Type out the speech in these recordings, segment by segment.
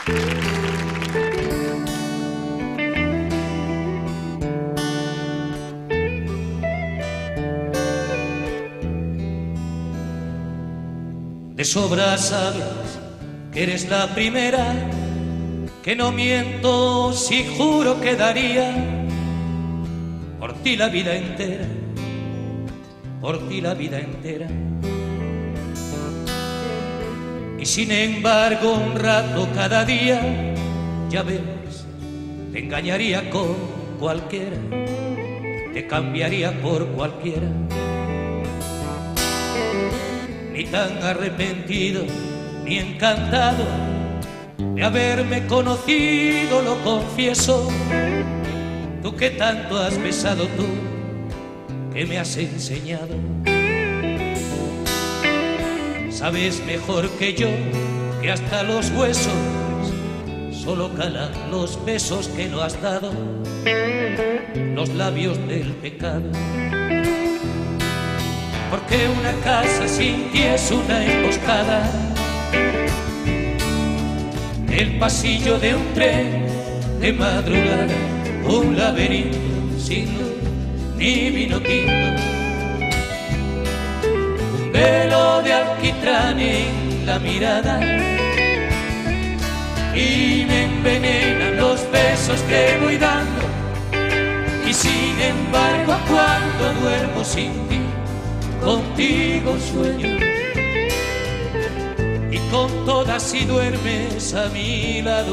De sobra sabes que eres la primera, que no miento si juro que daría por ti la vida entera, por ti la vida entera. Y sin embargo un rato cada día, ya ves, te engañaría con cualquiera, te cambiaría por cualquiera. Ni tan arrepentido, ni encantado de haberme conocido, lo confieso. Tú que tanto has besado, tú que me has enseñado. Sabes mejor que yo que hasta los huesos solo calan los besos que no has dado, los labios del pecado. Porque una casa sin ti es una emboscada, el pasillo de un tren de madrugada, un laberinto sin luz ni vino tinto, un velo de alquitrán en la mirada, y me envenenan los besos que voy dando. Y sin embargo cuando duermo sin ti, contigo sueño, y con todas si duermes a mi lado.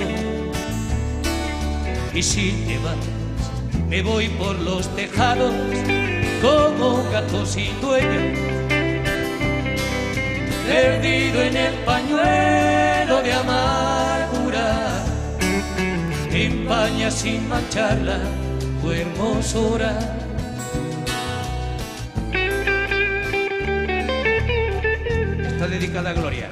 Y si te vas, me voy por los tejados como un gato sin dueño, perdido en el pañuelo de amargura que empaña sin mancharla tu hermosura. Dedicada a Gloria.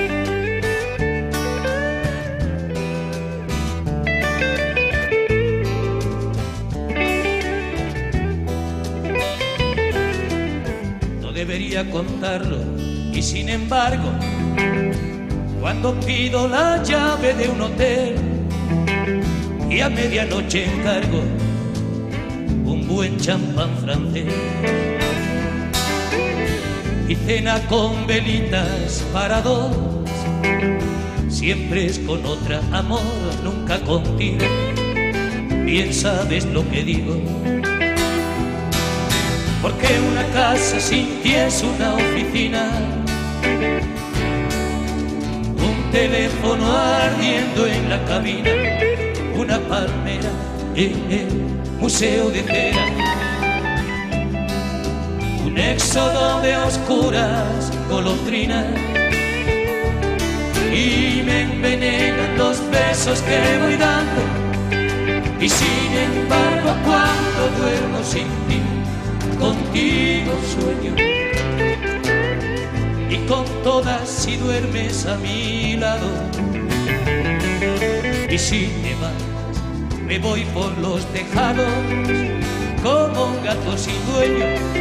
No debería contarlo y sin embargo, cuando pido la llave de un hotel y a medianoche encargo un buen champán francés y cena con velitas para dos, siempre es con otra, amor, nunca contigo. Bien sabes lo que digo, porque una casa sin ti es una oficina, un teléfono ardiendo en la cabina, una palmera en el museo de cera, un éxodo de oscuras golondrinas, y me envenenan los besos que voy dando. Y sin embargo cuando duermo sin ti, contigo sueño, y con todas si duermes a mi lado. Y si te vas, me voy por los tejados como un gato sin dueño,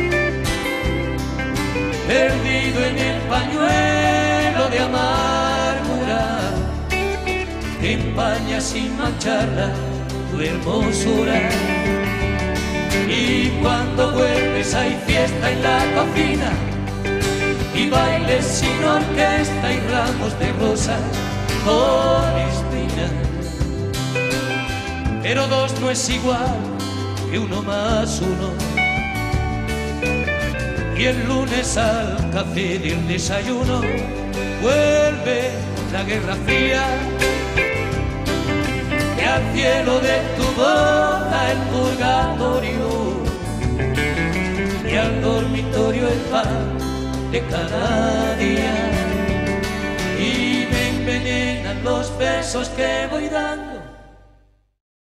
perdido en el pañuelo de amargura que empaña sin mancharla tu hermosura. Y cuando vuelves hay fiesta en la cocina, y bailes sin orquesta y ramos de rosas con espinas. Pero dos no es igual que uno más uno, y el lunes al café del desayuno vuelve la guerra fría, y al cielo de tu boca el purgatorio, y al dormitorio el pan de cada día. Y me envenenan los besos que voy dando,